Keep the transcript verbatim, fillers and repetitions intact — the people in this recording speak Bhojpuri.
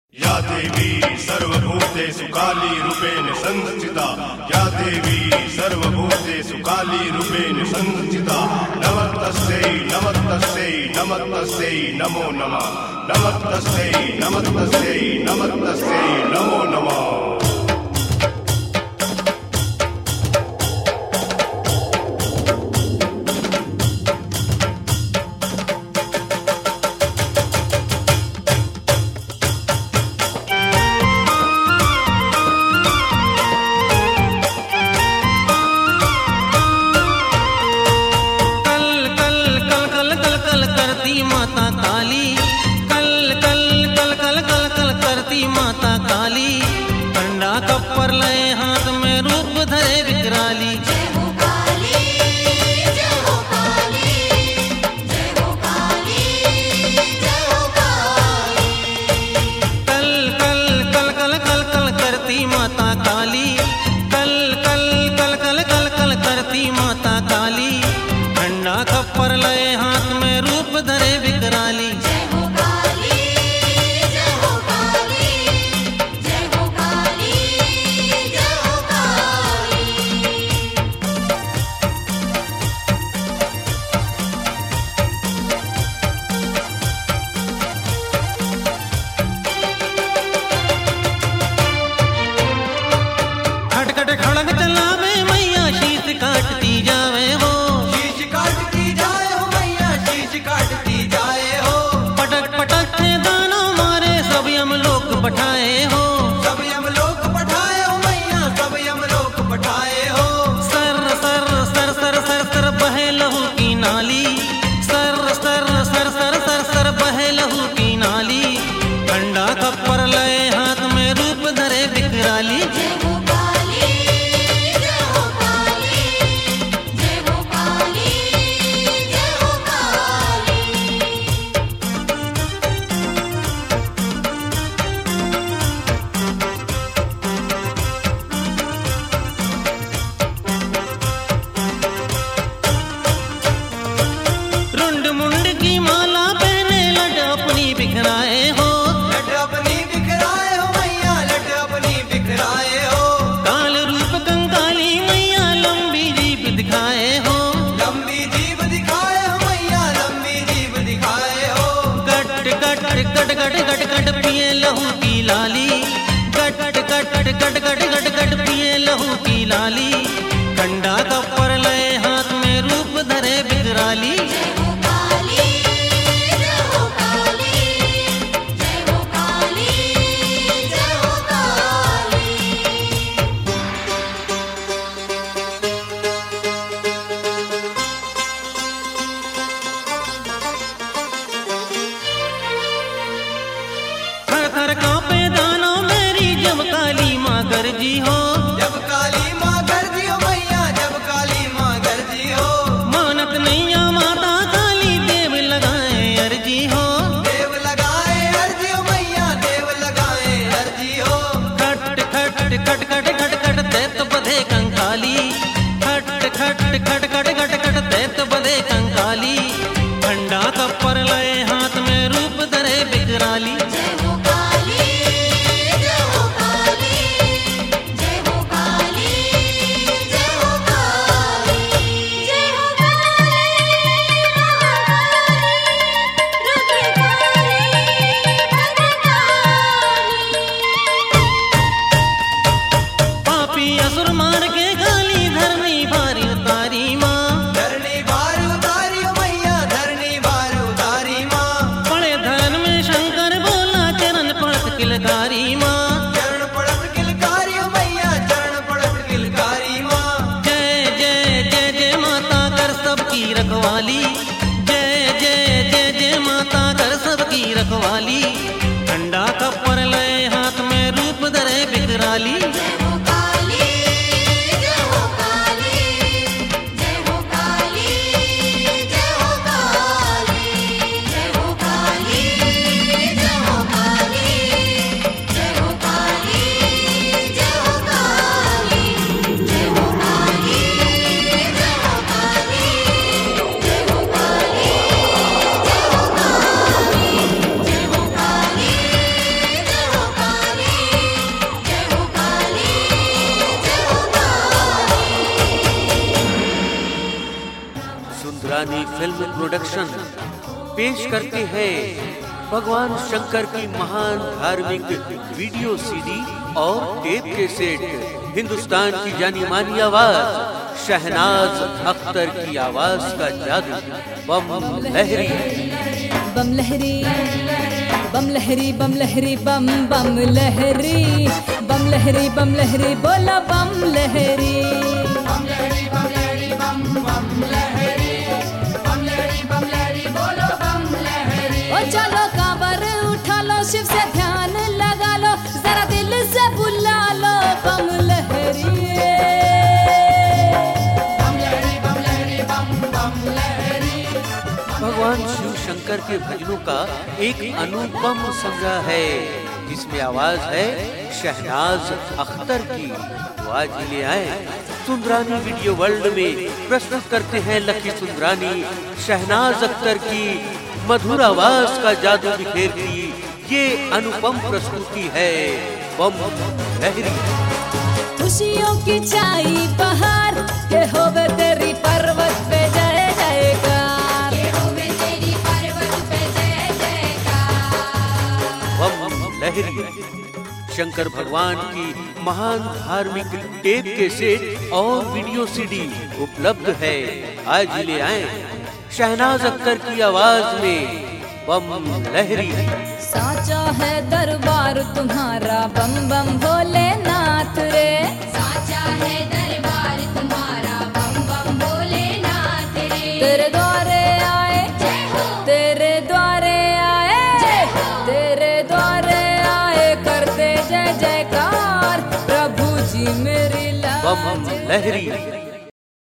या देवी सर्वभूतेषु काली रूपेण संस्थिता या देवी सर्वभूतेषु काली रूपेण संस्थिता नमस्तस्यै नमस्तस्यै नमस्तस्यै नमो नमः नमस्तस्यै नमस्तस्यै नमस्तस्यै नमो नमः। माता काली कल कल कल कल कल कल करती माता काली कंडा कप्पर लय हाथ में रूप धरे विकराली। जय हो काली जय हो काली जय हो काली जय हो काली। कल कल कल कल कल कल करती माता काली कल कल कल कल कल कल करती माता काली कंडा कप्पर लय हाथ में रूप धरे विकराली। जय हो काली जय हो काली जय हो काली जय हो काली। खटखट खड़क चलावे मैया शीश काटती जावे हो शीश काटती जाए हो मैया शीश काटती जाए हो। पटक पटक के दानों मारे सब यम लोक पठाए हो सब यम लोक पठाए हो मैया सब यम लोक पठाए हो। सर सर सर सर सर सर बहे लहू की नाली सर सर सर सर सर सर बहे लहू की नाली कंडा कप्पर लय हाथ में रूप धरे विकराली। जय हो काली जय हो काली जय हो काली जय हो काली। रुंड मुंड की माला पहने लट अपनी बिखराए हो लट अपनी बिखराए हो मैया लट अपनी बिखराए हो। काल रूप कंकाली मैया लंबी जीप दिखाए हो लंबी जीभ दिखाए हो मैया लंबी जीभ दिखाए हो। गट गट गट गट गट गट पिए लहू की लाली गट गट गट गट गट गट पिए लहू की लाली कंडा कप्पर लय हाथ में रूप धरे विकराली। जय हो काली जय हो काली जय हो काली जय हो काली। थर थर कांपे दानों मेरी जब काली माँ गरजी हो जब काली माँ गरजी हो मैया जब काली माँ गरजी हो। मानत नैया माता काली देव लगाए अर्जी हो देव लगाए अर्जी हो मैया देव लगाए अर्जी हो। खट खट खट खट खट खट दैत बधे कंकाली खट खट खट खट खट खट दैत बधे कंकाली खंडा कप्पर लय हाथ में रूप धरे विकराली। जय हो काली जय हो काली जय हो काली जय हो काली। जय हो काली महाकाली रुद्रकाली भद्रकाली। पापी असुर मार के गाली धरनी भारी उतारी माँ धरनी भार उतारी हो मैया धरनी भार उतारी माँ। पड़े धन में शंकर बोला चरण पड़त किलकारी माँ चरण पड़त किलकारी हो मैया चरण पड़त किलकारी माँ। जय जय जय जय माता कर सबकी रखवाली जय जय जय जय माता कर सबकी रखवाली कंडा कप्पर लय हाथ में रूप धरे विकराली। जय हो काली जय हो काली जय हो काली जय हो काली। जय हो काली जय हो काली जय हो काली जय हो काली। जय हो काली जय हो काली जय हो काली जय हो काली जय हो काली जय हो फिल्म प्रोडक्शन पेश करते हैं भगवान शंकर की महान धार्मिक वीडियो सीडी और टेप कैसेट। हिंदुस्तान की जानी मानी आवाज शहनाज अख्तर की आवाज का जादू बम लहरी बम लहरी बम लहरी बम लहरी बम बम लहरी बम लहरी बम लहरी बोला बम लहरी बम लहरी बम लहरी बम बम लहरी बम लहरी बम लहरी बोलो बम लहरी। ओ चलो कांवर उठा लो, शिव से ध्यान लगा लो, जरा दिल से बुला लो बम लहरी बम लहरी बम लहरी बम बम लहरी। भगवान शिव शंकर के भजनों का एक अनुपम संग्रह है जिसमें आवाज है शहनाज अख्तर की। तो आज ही ले आए सुंदरानी वीडियो वर्ल्ड में प्रस्तुत करते हैं लकी सुंदरानी शहनाज अख्तर की मधुर आवाज का जादू बिखेरती ये अनुपम प्रस्तुति है बम लहरी। खुशियों की छाई बहार के होवे तेरी पर्वत पे जय जयकार, के होवे तेरी पर्वत पे जय जयकार। बम लहरी शंकर भगवान की महान धार्मिक टेप कैसेट और वीडियो सीडी उपलब्ध है। आज ही ले आए शहनाज अख्तर की आवाज में बम लहरी। साचा है दरबार तुम्हारा बम बम भोलेनाथ रे, साचा है दरबार तुम्हारा बम बम भोलेनाथ रे। तेरे द्वारे आए जय हो तेरे द्वारे आए जय हो। तेरे द्वारे आए करते जय जयकार, प्रभु जी मेरी बम लाज लहरी